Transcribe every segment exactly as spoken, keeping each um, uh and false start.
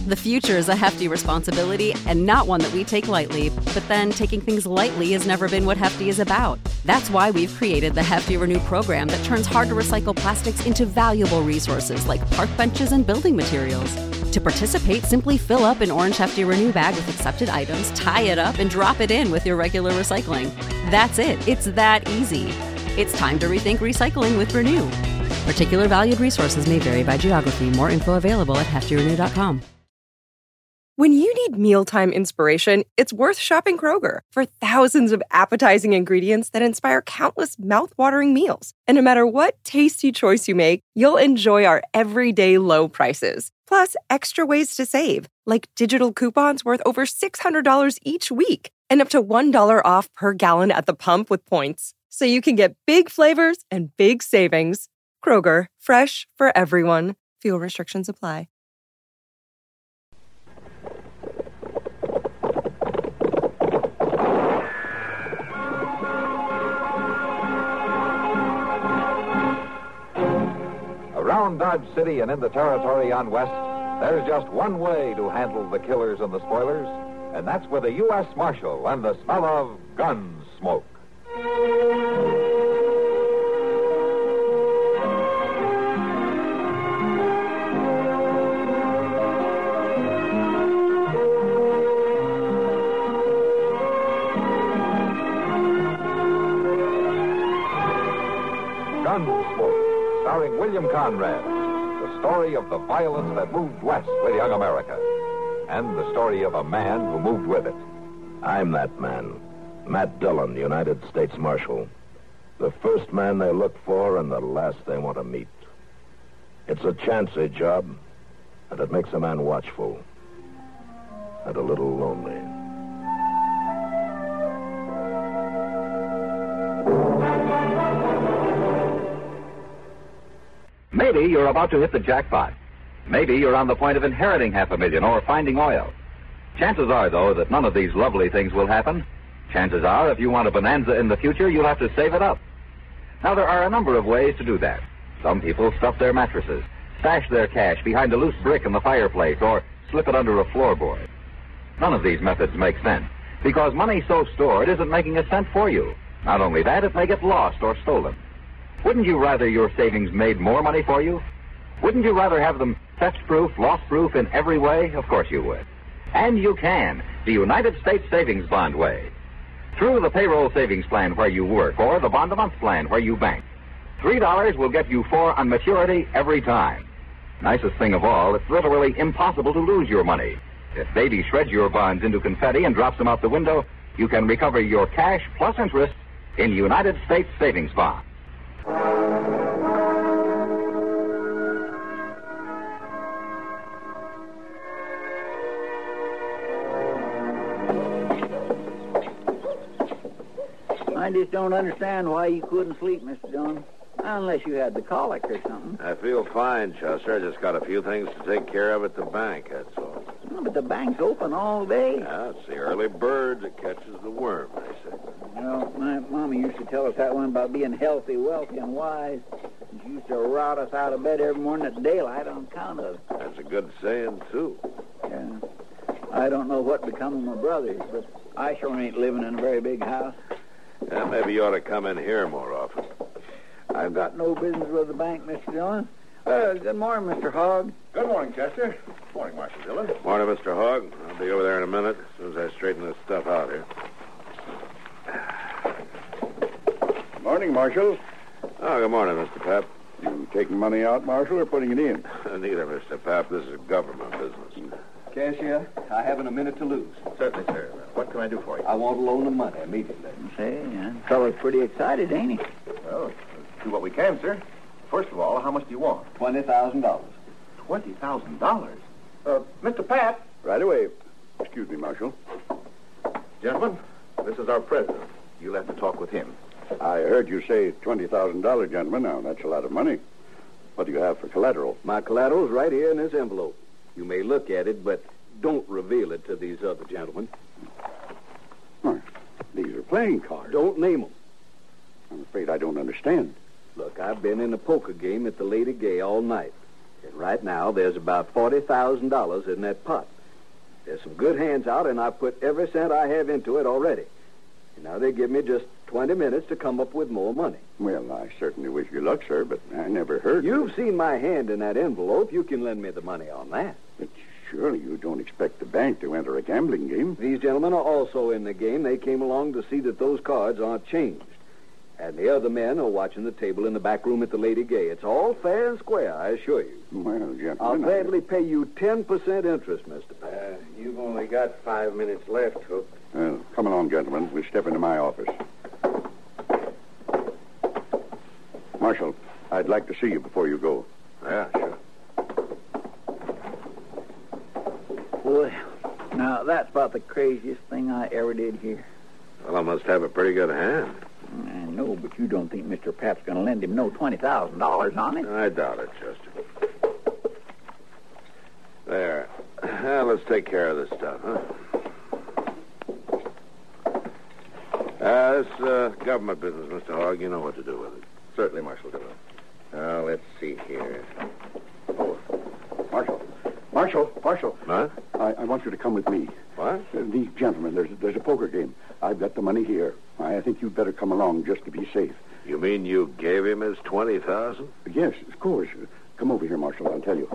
The future is a hefty responsibility and not one that we take lightly. But then taking things lightly has never been what Hefty is about. That's why we've created the Hefty Renew program that turns hard-to-recycle plastics into valuable resources like park benches and building materials. To participate, simply fill up an orange Hefty Renew bag with accepted items, tie it up, and drop it in with your regular recycling. That's it. It's that easy. It's time to rethink recycling with Renew. Particular valued resources may vary by geography. More info available at hefty renew dot com. When you need mealtime inspiration, it's worth shopping Kroger for thousands of appetizing ingredients that inspire countless mouth-watering meals. And no matter what tasty choice you make, you'll enjoy our everyday low prices. Plus, extra ways to save, like digital coupons worth over six hundred dollars each week and up to one dollar off per gallon at the pump with points. So you can get big flavors and big savings. Kroger, fresh for everyone. Fuel restrictions apply. Around Dodge City and in the territory on West, there's just one way to handle the killers and the spoilers, and that's with a U S Marshal and the smell of gun smoke. Gunsmoke, starring William Conrad, the story of the violence that moved west with young America, and the story of a man who moved with it. I'm that man, Matt Dillon, United States Marshal. The first man they look for and the last they want to meet. It's a chancy job, and it makes a man watchful and a little lonely. Maybe you're about to hit the jackpot. Maybe you're on the point of inheriting half a million or finding oil. Chances are, though, that none of these lovely things will happen. Chances are, if you want a bonanza in the future, you'll have to save it up. Now, there are a number of ways to do that. Some people stuff their mattresses, stash their cash behind a loose brick in the fireplace, or slip it under a floorboard. None of these methods make sense, because money so stored isn't making a cent for you. Not only that, it may get lost or stolen. Wouldn't you rather your savings made more money for you? Wouldn't you rather have them theft-proof, loss-proof in every way? Of course you would. And you can, the United States Savings Bond way. Through the payroll savings plan where you work, or the bond-a-month plan where you bank. Three dollars will get you four on maturity every time. Nicest thing of all, it's literally impossible to lose your money. If Baby shreds your bonds into confetti and drops them out the window, you can recover your cash plus interest in United States Savings Bonds. I just don't understand why you couldn't sleep, Mister Dillon. Unless you had the colic or something. I feel fine, Chester. I just got a few things to take care of at the bank, that's all. Oh, but the bank's open all day. Yeah, it's the early bird that catches the worm, they say. You know, my mama used to tell us that one about being healthy, wealthy, and wise. She used to rout us out of bed every morning at daylight on account of it. That's a good saying, too. Yeah. I don't know what become of my brothers, but I sure ain't living in a very big house. Yeah, maybe you ought to come in here more often. I've got no business with the bank, Mister Dillon. Uh, good morning, Mister Hogg. Good morning, Chester. Good morning, Marshal Dillon. Morning, Mister Hogg. I'll be over there in a minute, as soon as I straighten this stuff out here. Good morning, Marshal. Oh, good morning, Mister Pap. You taking money out, Marshal, or putting it in? Neither, Mister Pap. This is government business. Cashier, I haven't a minute to lose. Certainly, sir. What can I do for you? I want a loan of money immediately. Say, uh, fella's pretty excited, ain't he? Well, let's do what we can, sir. First of all, how much do you want? Twenty thousand dollars. Twenty thousand dollars? Uh, Mister Pat. Right away. Excuse me, Marshal. Gentlemen, this is our president. You'll have to talk with him. I heard you say twenty thousand dollars, gentlemen. Now, that's a lot of money. What do you have for collateral? My collateral's right here in this envelope. You may look at it, but don't reveal it to these other gentlemen. Huh. These are playing cards. Don't name them. I'm afraid I don't understand. Look, I've been in a poker game at the Lady Gay all night. And right now, there's about forty thousand dollars in that pot. There's some good hands out, and I've put every cent I have into it already. And now they give me just twenty minutes to come up with more money. Well, I certainly wish you luck, sir, but I never heard... You've seen my hand in that envelope. You can lend me the money on that. But surely you don't expect the bank to enter a gambling game. These gentlemen are also in the game. They came along to see that those cards aren't changed. And the other men are watching the table in the back room at the Lady Gay. It's all fair and square, I assure you. Well, gentlemen... I'll gladly pay you ten percent interest, Mister Pat. Uh, you've only got five minutes left, Hook. Well, come along, gentlemen. We'll step into my office. Marshal, I'd like to see you before you go. Yeah, sure. Well, now, that's about the craziest thing I ever did here. Well, I must have a pretty good hand. I know, but you don't think Mister Pap's going to lend him no twenty thousand dollars on it? I doubt it, Chester. There. Now, let's take care of this stuff, huh? Uh, this uh, government business, Mister Hogg, you know what to do with it. Certainly, Marshal Dillon. Now, let's see here. Oh, Marshal. Marshal, Marshal. What? I, I want you to come with me. What? Uh, these gentlemen, there's, there's a poker game. I've got the money here. I think you'd better come along just to be safe. You mean you gave him his twenty thousand? Yes, of course. Come over here, Marshal. I'll tell you.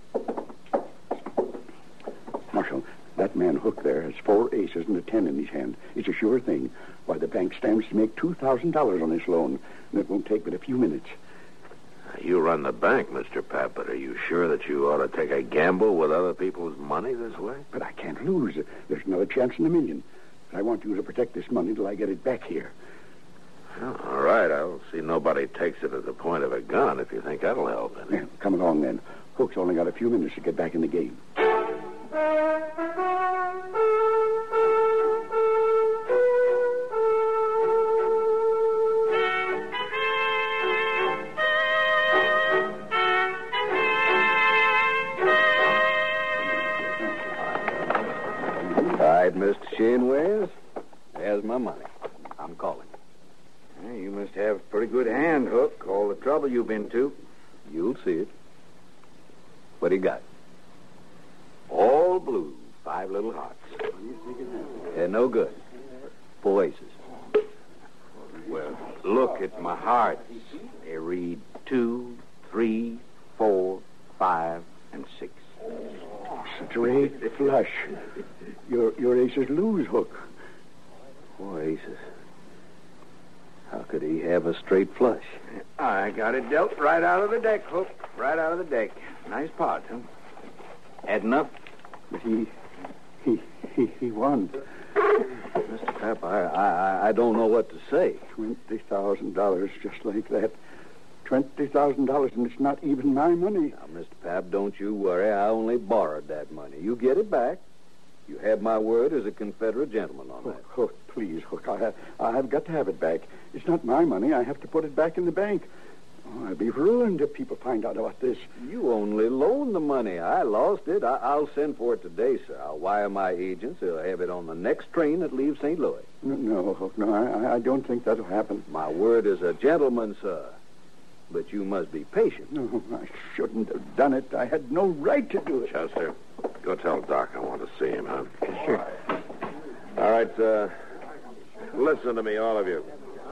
Marshal, that man Hook there has four aces and a ten in his hand. It's a sure thing. Why, the bank stands to make two thousand dollars on this loan, and it won't take but a few minutes. You run the bank, Mister Pat, but are you sure that you ought to take a gamble with other people's money this way? But I can't lose. There's another chance in a million. I want you to protect this money till I get it back here. Well, all right. I'll see nobody takes it at the point of a gun if you think that'll help any. Yeah, come along, then. Hook's only got a few minutes to get back in the game. Mister Shinwares, there's my money. I'm calling. Yeah, you must have a pretty good hand, Hook. All the trouble you've been to. You'll see it. What do you got? All blue. Five little hearts. They're no good. Four aces. Well, look at my hearts. They read two, three, four, five, and six. Straight flush. Your your aces lose, Hook. Four aces. How could he have a straight flush? I got it dealt right out of the deck, Hook. Right out of the deck. Nice pot, huh? Adding up? But he he he, he won. Mister Pap, I, I I don't know what to say. Twenty thousand dollars, just like that. Twenty thousand dollars, and it's not even my money. Now, Mister Pap, don't you worry. I only borrowed that money. You get it back. You have my word as a Confederate gentleman on Hook, that. Hook, please, Hook. I have, I've got to have it back. It's not my money. I have to put it back in the bank. Oh, I'll be ruined if people find out about this. You only loaned the money. I lost it. I, I'll send for it today, sir. I'll wire my agents. They'll have it on the next train that leaves Saint Louis. No, no, Hook, no, I, I don't think that'll happen. My word as a gentleman, sir. But you must be patient. No, I shouldn't have done it. I had no right to do it. Chester, go tell Doc I want to see him, huh? Sure. All right, uh, listen to me, all of you.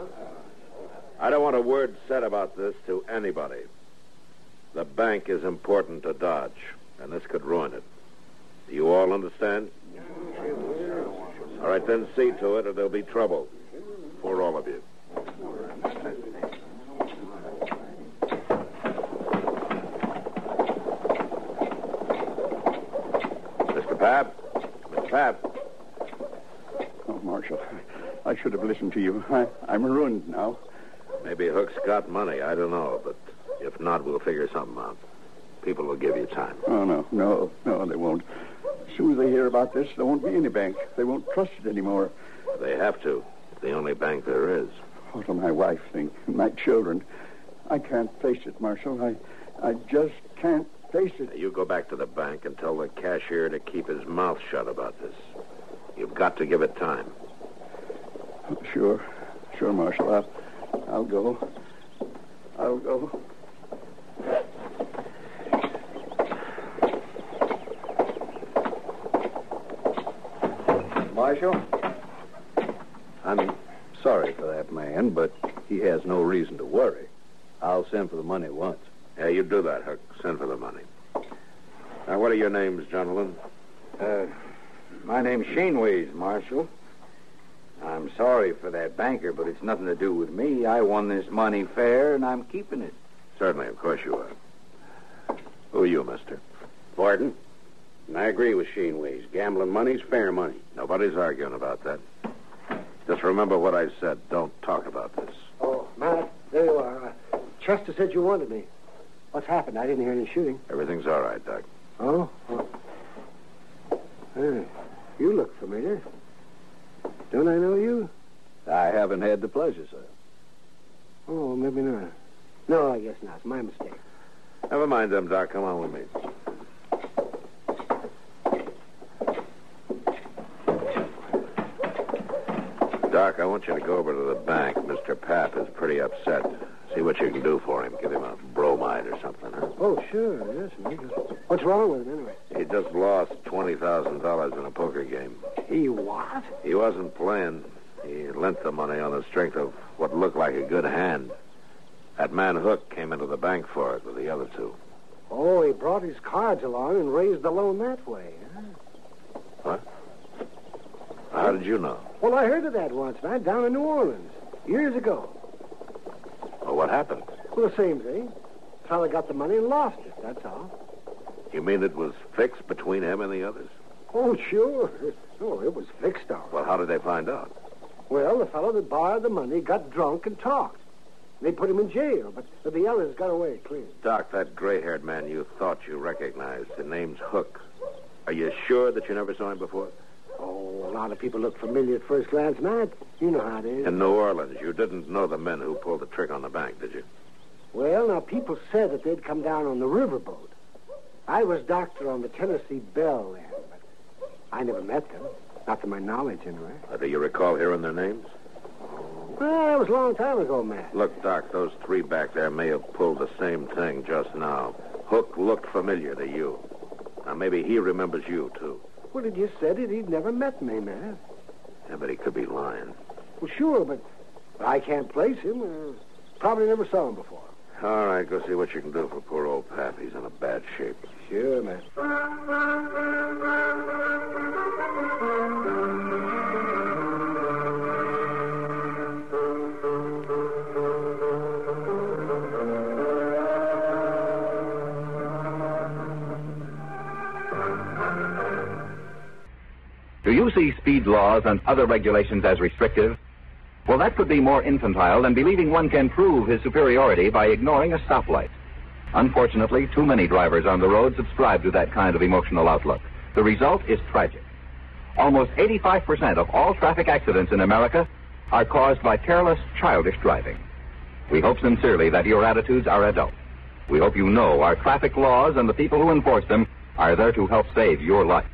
I don't want a word said about this to anybody. The bank is important to Dodge, and this could ruin it. Do you all understand? All right, then see to it or there'll be trouble for all of you. Mister Pap? Mister Pap? Oh, Marshal, I, I should have listened to you. I, I'm ruined now. Maybe Hook's got money. I don't know. But if not, we'll figure something out. People will give you time. Oh, no, no, no, they won't. As soon as they hear about this, there won't be any bank. They won't trust it anymore. They have to. It's the only bank there is. What will my wife think? And my children? I can't face it, Marshal. I, I just can't face it. You go back to the bank and tell the cashier to keep his mouth shut about this. You've got to give it time. Oh, sure. Sure, Marshal. I'll, I'll go. I'll go. Marshal, I'm sorry for that man, but he has no reason to worry. I'll send for the money once. Yeah, you do that, Hook. Send for the money. Now, what are your names, gentlemen? Uh, my name's Shaneways, Marshal. I'm sorry for that banker, but it's nothing to do with me. I won this money fair, and I'm keeping it. Certainly, of course you are. Who are you, mister? Barton. And I agree with Shaneways. Gambling money's fair money. Nobody's arguing about that. Just remember what I said. Don't talk about this. Oh, Matt, there you are. Uh, Chester said you wanted me. What's happened? I didn't hear any shooting. Everything's all right, Doc. Oh? oh. Hey, you look familiar. Don't I know you? I haven't had the pleasure, sir. Oh, maybe not. No, I guess not. It's my mistake. Never mind them, Doc. Come on with me. Doc, I want you to go over to the bank. Mister Pap is pretty upset. See what you can do for him. Give him a bromide or something, huh? Oh, sure. Yes, Mike. What's wrong with him, anyway? He just lost twenty thousand dollars in a poker game. He what? He wasn't playing. He lent the money on the strength of what looked like a good hand. That man Hook came into the bank for it with the other two. Oh, he brought his cards along and raised the loan that way, huh? What? How did you know? Well, I heard of that once, man, down in New Orleans, years ago. Well, what happened? Well, the same thing. Fella got the money and lost it, that's all. You mean it was fixed between him and the others? Oh, sure. Oh, it was fixed all right. Well, how did they find out? Well, the fellow that borrowed the money got drunk and talked. They put him in jail, but the others got away clean. Doc, that gray-haired man you thought you recognized, the name's Hook. Are you sure that you never saw him before? Oh, a lot of people look familiar at first glance, Matt. You know how it is. In New Orleans, you didn't know the men who pulled the trick on the bank, did you? Well, now, people said that they'd come down on the riverboat. I was doctor on the Tennessee Belle then, but I never met them. Not to my knowledge, anyway. Uh, do you recall hearing their names? Well, it was a long time ago, Matt. Look, Doc, those three back there may have pulled the same thing just now. Hook looked familiar to you. Now, maybe he remembers you, too. Well, he just said it. He'd never met me, Matt. Yeah, but he could be lying. Well, sure, but I can't place him. Uh, probably never saw him before. All right, go see what you can do for poor old Pap. He's in a bad shape. Sure, Matt. Do you see speed laws and other regulations as restrictive? Well, that could be more infantile than believing one can prove his superiority by ignoring a stoplight. Unfortunately, too many drivers on the road subscribe to that kind of emotional outlook. The result is tragic. Almost eighty-five percent of all traffic accidents in America are caused by careless, childish driving. We hope sincerely that your attitudes are adult. We hope you know our traffic laws and the people who enforce them are there to help save your life.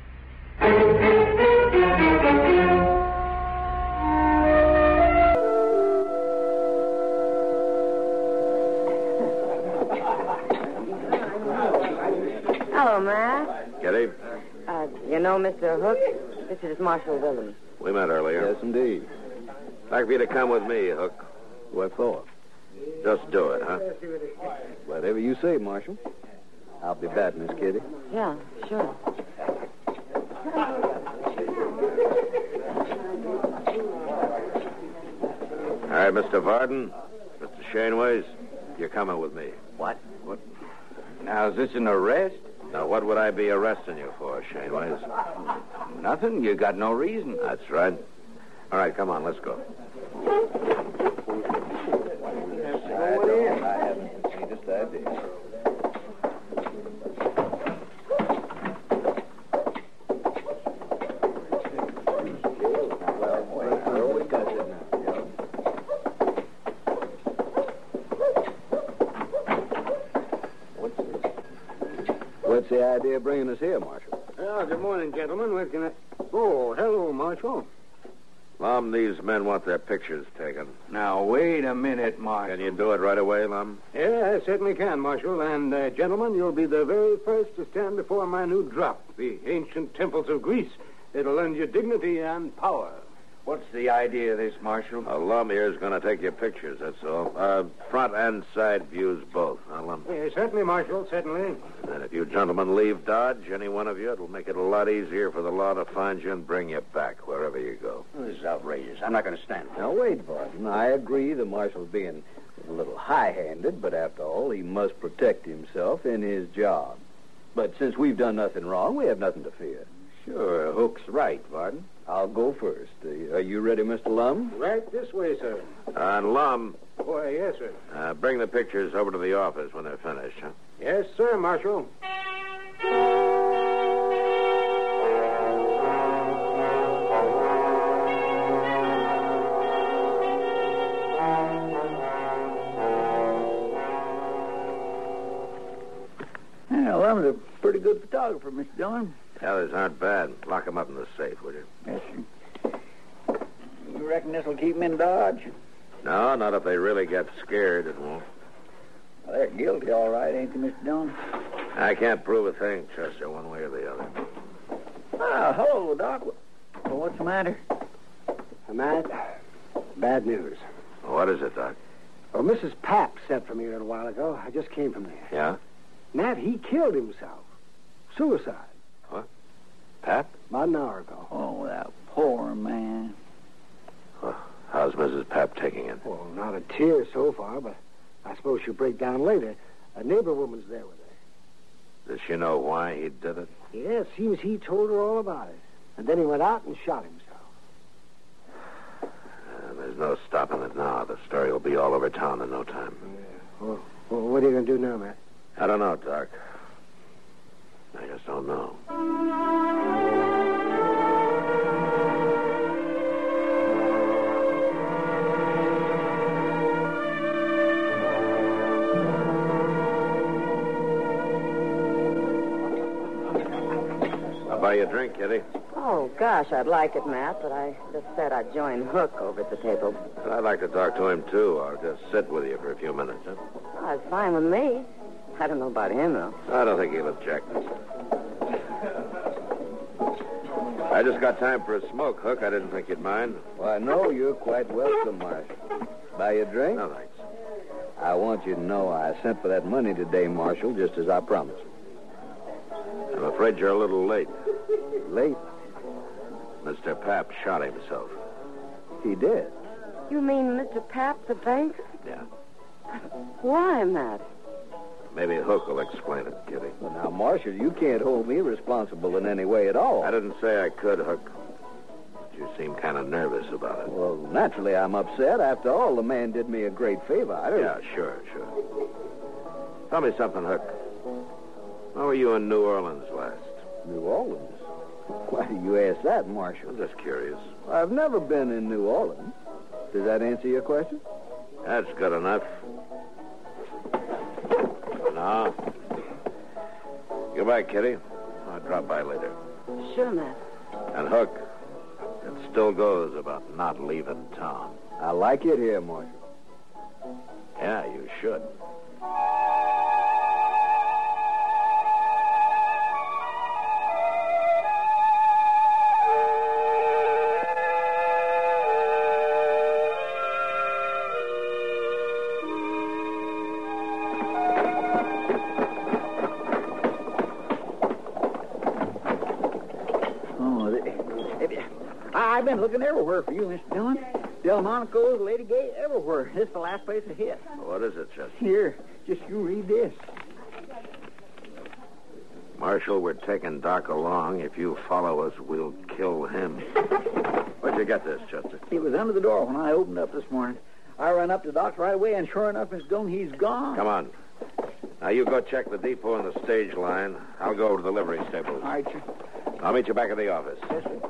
Hello, Matt. Kitty? Uh, you know Mister Hook? This is Marshal Willems. We met earlier. Yes, indeed. I'd like for you to come with me, Hook. What for? Just do it, huh? Whatever you say, Marshal. I'll be batting this kitty. Yeah, sure. All right, Mister Varden, Mister Shaneways, you're coming with me. What? What? Now, is this an arrest? Now, what would I be arresting you for, Shaneways? Nothing. You got no reason. That's right. All right, come on, let's go. I don't. I haven't the faintest idea. What's the idea of bringing us here, Marshal? Oh, good morning, gentlemen. What can I... Oh, hello, Marshal. Lum, these men want their pictures taken. Now, wait a minute, Marshal. Can you do it right away, Lum? Yeah, I certainly can, Marshal. And, uh, gentlemen, you'll be the very first to stand before my new drop, the ancient temples of Greece. It'll lend you dignity and power. What's the idea of this, Marshal? A Lum here is going to take your pictures, that's all. Uh, front and side views both. Huh, Lum? Yeah, certainly, Marshal, certainly. And if you gentlemen leave Dodge, any one of you, it'll make it a lot easier for the law to find you and bring you back wherever you go. Oh, this is outrageous. I'm not going to stand for it. Now, wait, Barton. I agree the marshal's being a little high-handed, but after all, he must protect himself in his job. But since we've done nothing wrong, we have nothing to fear. Sure, Hook's right, Barton. I'll go first. Uh, are you ready, Mister Lum? Right this way, sir. And Lum, Why, yes, sir. uh, bring the pictures over to the office when they're finished, huh? Yes, sir, Marshal. Yeah, well, I'm a pretty good photographer, Mister Dillon. Others aren't bad. Lock them up in the safe, will you? Yes, sir. You reckon this'll keep them in Dodge? No, not if they really get scared, it won't. Well, they're guilty, all right, ain't they, Mister Dillon? I can't prove a thing, Chester, one way or the other. Ah, hello, Doc. Well, what's the matter? Matt, bad news. What is it, Doc? Well, Missus Papp sent for me a little while ago. I just came from there. Yeah? Matt, he killed himself. Suicide. What? Pap? About an hour ago. Oh, that poor man. Well, how's Missus Papp taking it? Well, not a tear so far, but I suppose she'll break down later. A neighbor woman's there with her. Does she know why he did it? Yes, seems he told her all about it. And then he went out and shot himself. Uh, there's no stopping it now. The story will be all over town in no time. Yeah. Well, well, what are you going to do now, Matt? I don't know, Doc. I just don't know. I'll buy you a drink, Kitty. Oh, gosh, I'd like it, Matt, but I just said I'd join Hook over at the table. And I'd like to talk to him, too. I'll just sit with you for a few minutes, huh? Oh, it's fine with me. I don't know about him, though. I don't think he'll object. I just got time for a smoke, Hook. I didn't think you'd mind. Why, no, you're quite welcome, Marshal. Buy you a drink? No, thanks. I want you to know I sent for that money today, Marshal, just as I promised. I'm afraid you're a little late. Late? Mister Papp shot himself. He did? You mean Mister Papp, the banker? Yeah. Why, Matt? Maybe Hook will explain it, Kitty. Well, now, Marshal, you can't hold me responsible in any way at all. I didn't say I could, Hook. But you seem kind of nervous about it. Well, naturally, I'm upset. After all, the man did me a great favor. I don't... Yeah, sure, sure. Tell me something, Hook. How were you in New Orleans last? New Orleans? Why do you ask that, Marshal? I'm just curious. I've never been in New Orleans. Does that answer your question? That's good enough. Now, goodbye, Kitty. I'll drop by later. Sure, Matt. And Hook, it still goes about not leaving town. I like it here, Marshal. Yeah, you should. I've been looking everywhere for you, Mister Dillon. Delmonico's, Lady Gay, everywhere. This is the last place I hit. What is it, Chester? Here, just you read this. Marshal, we're taking Doc along. If you follow us, we'll kill him. Where'd you get this, Chester? He was under the door when I opened up this morning. I ran up to Doc right away, and sure enough, Mister Dillon, he's gone. Come on. Now, you go check the depot and the stage line. I'll go to the livery stables. All right, sir. I'll meet you back at the office. Yes, sir.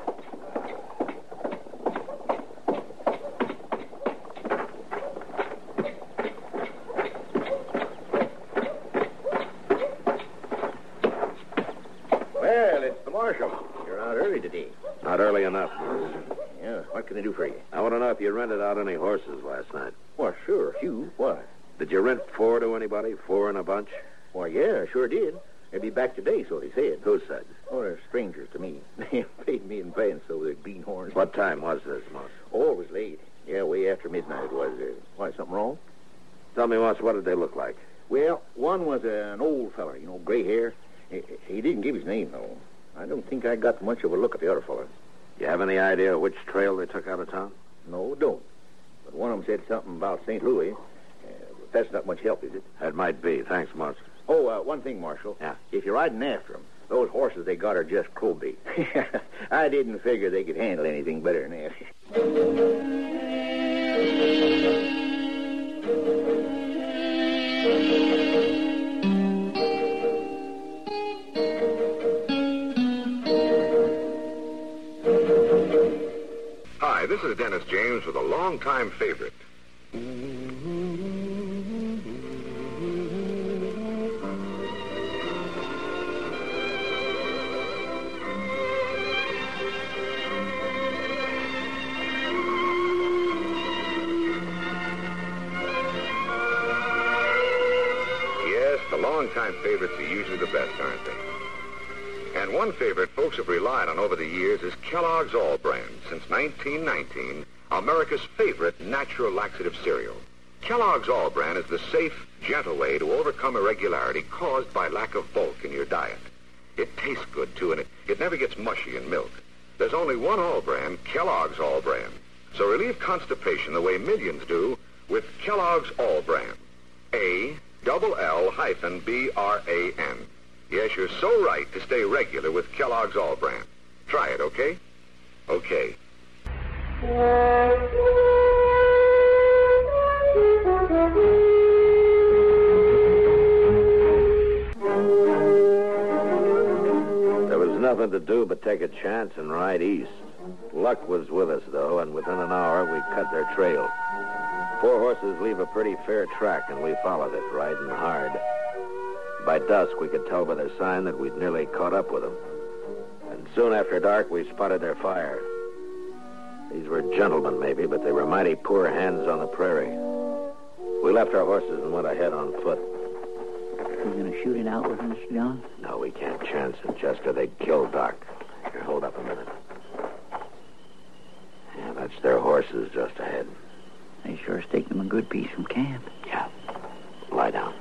Well, it's the marshal. You're out early today. Not early enough. Yeah, what can I do for you? I want to know if you rented out any horses last night. Well, sure, a few. Why? Did you rent four to anybody? Four in a bunch? Why, yeah, sure did. They'll be back today, so they said. Who said? Oh, they're strangers to me. They paid fence over the Greenhorns. What time was this, Moss? Oh, it was late. Yeah, way after midnight it was. Uh, why, something wrong? Tell me, Moss, what did they look like? Well, one was an old feller, you know, gray hair. He, he didn't give his name, though. I don't think I got much of a look at the other feller. You have any idea which trail they took out of town? No, don't. But one of them said something about Saint Louis. Uh, that's not much help, is it? That might be. Thanks, Moss. Oh, uh, one thing, Marshal. Yeah? If you're riding after them, those horses they got are just crow bait. I didn't figure they could handle anything better than that. Hi, this is Dennis James with a longtime favorite. Yes, the longtime favorites are usually the best, aren't they? And one favorite folks have relied on over the years is Kellogg's All Brand. Since nineteen nineteen, America's favorite natural laxative cereal. Kellogg's All Brand is the safe, gentle way to overcome irregularity caused by lack of bulk in your diet. It tastes good, too, and it, it never gets mushy in milk. There's only one All Brand, Kellogg's All Brand. So relieve constipation the way millions do with Kellogg's All Brand. A double L hyphen B R A N. Yes, you're so right to stay regular with Kellogg's All Brand. Try it, okay? Okay. There was nothing to do but take a chance and ride east. Luck was with us, though, and within an hour we cut their trail. Four horses leave a pretty fair track, and we followed it, riding hard. By dusk, we could tell by their sign that we'd nearly caught up with them. And soon after dark, we spotted their fire. These were gentlemen, maybe, but they were mighty poor hands on the prairie. We left our horses and went ahead on foot. You going to shoot it out with us, John? No, we can't chance it, Chester. They'd kill Doc. Here, hold up a minute. Yeah, that's their horses just ahead. They sure stake them a good piece from camp. Yeah. Lie down.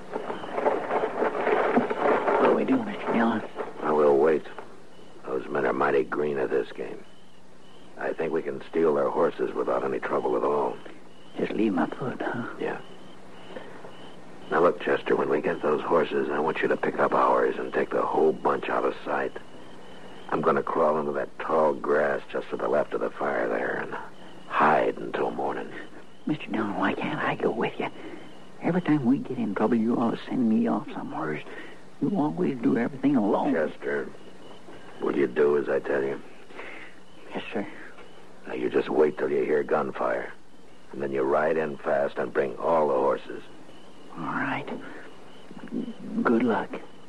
What do we do, Mister Dillon? I will wait. Those men are mighty green at this game. I think we can steal their horses without any trouble at all. Just leave my foot, huh? Yeah. Now look, Chester, when we get those horses, I want you to pick up ours and take the whole bunch out of sight. I'm going to crawl into that tall grass just to the left of the fire there and hide until morning. Mister Dillon, why can't I go with you? Every time we get in trouble, you always send me off somewhere. You always do everything alone. Chester, will you do as I tell you? Yes, sir. Now, you just wait till you hear gunfire. And then you ride in fast and bring all the horses. All right. Good luck.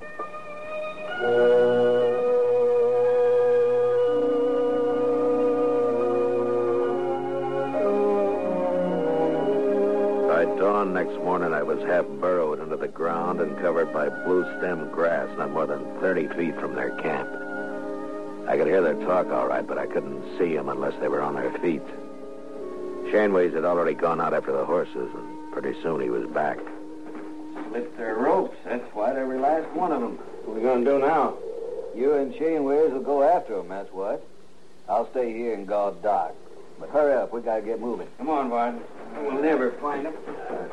By dawn next morning, I was half burrowed into the ground and covered by blue-stem grass not more than thirty feet from their camp. I could hear their talk all right, but I couldn't see them unless they were on their feet. Shaneways had already gone out after the horses, and pretty soon he was back. Slipped their ropes. That's why every last one of them. What are we going to do now? You and Shaneways will go after them, that's what. I'll stay here and guard Doc. But hurry up, we got to get moving. Come on, Bud. We'll never find them.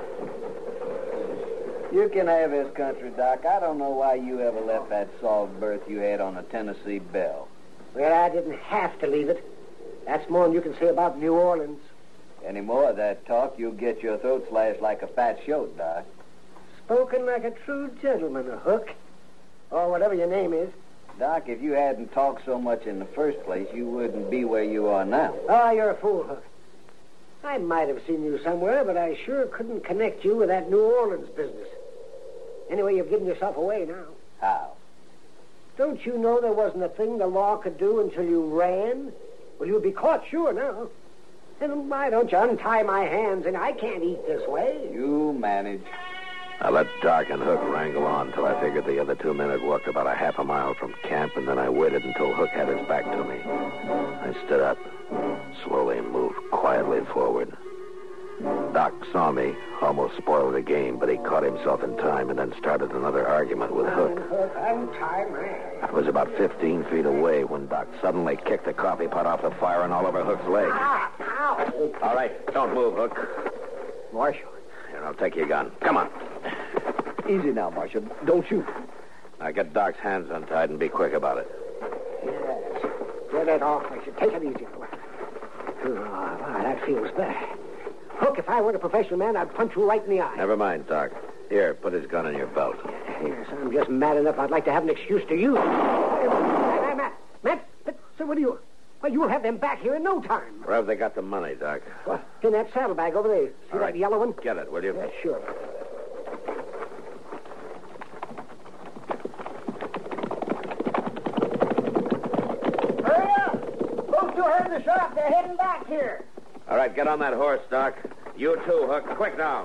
You can have this country, Doc. I don't know why you ever left that soft berth you had on the Tennessee Belle. Well, I didn't have to leave it. That's more than you can say about New Orleans. Any more of that talk, you'll get your throat slashed like a fat shoat, Doc. Spoken like a true gentleman, a Hook. Or whatever your name is. Doc, if you hadn't talked so much in the first place, you wouldn't be where you are now. Ah, you're a fool, Hook. I might have seen you somewhere, but I sure couldn't connect you with that New Orleans business. Anyway, you've given yourself away now. How? Don't you know there wasn't a thing the law could do until you ran? Well, you'd be caught sure now. And why don't you untie my hands, and I can't eat this way. You manage. I let Doc and Hook wrangle on till I figured the other two men had walked about a half a mile from camp, and then I waited until Hook had his back to me. I of the game, but he caught himself in time and then started another argument with Hook. I was about fifteen feet away when Doc suddenly kicked the coffee pot off the fire and all over Hook's leg. All right, don't move, Hook. Marshal. Here, I'll take your gun. Come on. Easy now, Marshal. Don't shoot. Now get Doc's hands untied and be quick about it. Yes. Get it off, Marshal. Take it easy. Oh, wow, that feels better. Hook, if I weren't a professional man, I'd punch you right in the eye. Never mind, Doc. Here, put his gun in your belt. Yes, I'm just mad enough I'd like to have an excuse to use it. Matt, Matt, Matt, Matt, so what do you... Well, you'll have them back here in no time. Where have they got the money, Doc? What? In that saddlebag over there. See All right. that yellow one? Get it, will you? Yeah, sure. Hurry up! Those two are in the shop. They're heading back here. All right, get on that horse, Doc. You too, Hook. Quick now.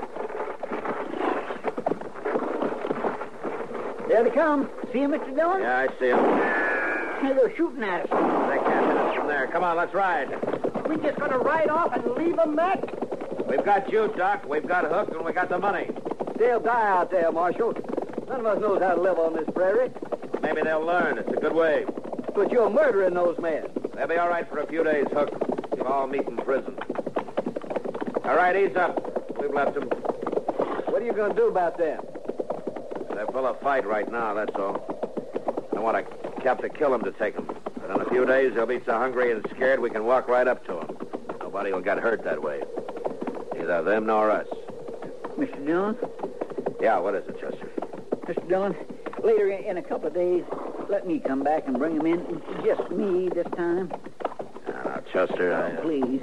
There they come. See him, Mister Dillon? Yeah, I see him. Hey, they're shooting at us. They can't hit us from there. Come on, let's ride. We just going to ride off and leave them, Matt? We've got you, Doc. We've got Hook, and we got the money. They'll die out there, Marshal. None of us knows how to live on this prairie. Maybe they'll learn. It's a good way. But you're murdering those men. They'll be all right for a few days, Hook. We'll all meet in prison. All right, ease up. We've left them. What are you going to do about them? They're full of fight right now, that's all. I want to have to kill them to take them. But in a few days, they'll be so hungry and scared we can walk right up to them. Nobody will get hurt that way. Neither them nor us. Mister Dillon? Yeah, what is it, Chester? Mister Dillon, later in a couple of days, let me come back and bring him in. Just me this time. Now, now Chester, oh, I... Please.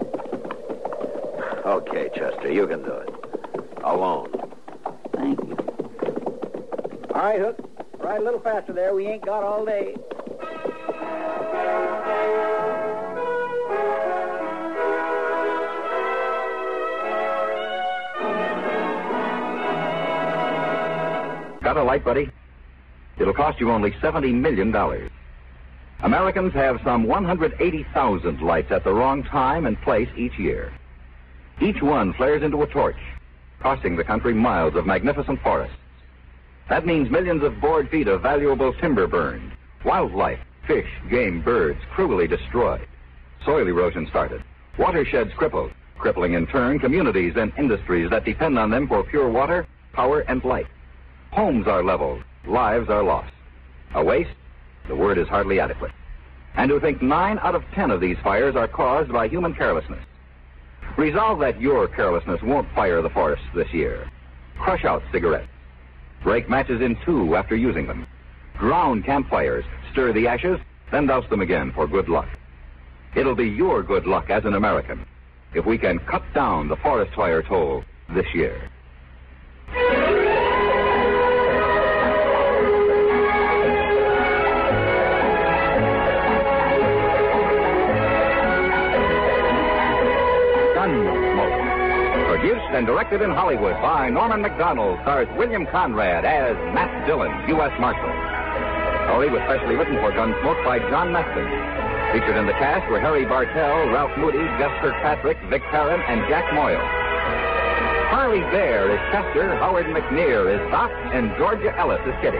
Okay, Chester, you can do it. Alone. Thank you. All right, Hook. Ride a little faster there. We ain't got all day. Got a light, buddy? It'll cost you only seventy million dollars. Americans have some one hundred eighty thousand lights at the wrong time and place each year. Each one flares into a torch, costing the country miles of magnificent forests. That means millions of board feet of valuable timber burned, wildlife, fish, game, birds cruelly destroyed, soil erosion started, watersheds crippled, crippling in turn communities and industries that depend on them for pure water, power, and light. Homes are leveled, lives are lost. A waste? The word is hardly adequate. And to think nine out of ten of these fires are caused by human carelessness. Resolve that your carelessness won't fire the forests this year. Crush out cigarettes. Break matches in two after using them. Drown campfires, stir the ashes, then douse them again for good luck. It'll be your good luck as an American if we can cut down the forest fire toll this year. Produced and directed in Hollywood by Norman Macdonald, stars William Conrad as Matt Dillon, U S Marshal. Story was specially written for Gunsmoke by John Maston. Featured in the cast were Harry Bartell, Ralph Moody, Gus Kirkpatrick, Vic Perrin, and Jack Moyle. Harley Bear is Chester, Howard McNear is Doc, and Georgia Ellis is Kitty.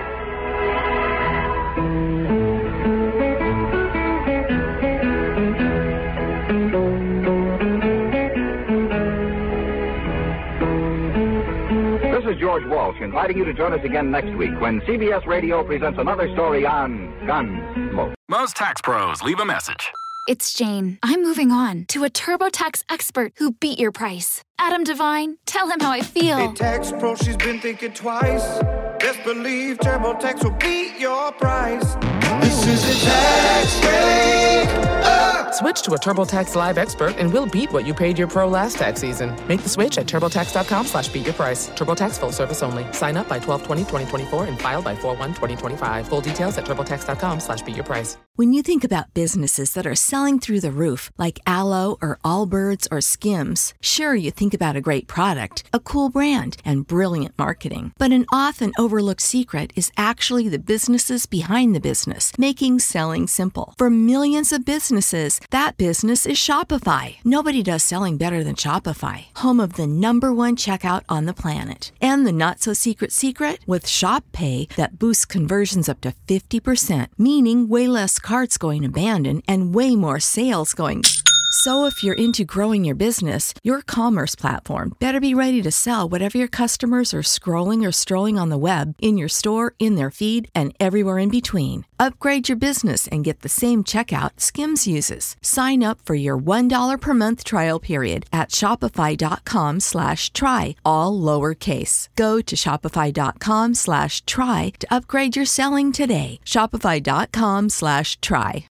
This is George Walsh inviting you to join us again next week when C B S Radio presents another story on Gunsmoke. Most tax pros leave a message. It's Jane. I'm moving on to a TurboTax expert who beat your price. Adam Devine, tell him how I feel. Hey, tax pro, she's been thinking twice. Best believe TurboTax will beat your price. This is a tax break. Uh. Switch to a TurboTax Live expert and we'll beat what you paid your pro last tax season. Make the switch at TurboTax.com slash beat your price. TurboTax full service only. Sign up by twelve twenty twenty twenty-four and file by four one twenty twenty-five. Full details at TurboTax.com slash beat your price. When you think about businesses that are selling through the roof, like Aloe or Allbirds or Skims, sure, you think about a great product, a cool brand, and brilliant marketing. But an often overlooked secret is actually the businesses behind the business, making selling simple. For millions of businesses, That business is Shopify. Nobody does selling better than Shopify, home of the number one checkout on the planet. And the not-so-secret secret? With Shop Pay that boosts conversions up to fifty percent, meaning way less carts going abandoned and way more sales going... So if you're into growing your business, your commerce platform better be ready to sell whatever your customers are scrolling or strolling on the web, in your store, in their feed, and everywhere in between. Upgrade your business and get the same checkout Skims uses. Sign up for your one dollar per month trial period at shopify.com slash try, all lowercase. Go to shopify.com slash try to upgrade your selling today. Shopify.com slash try.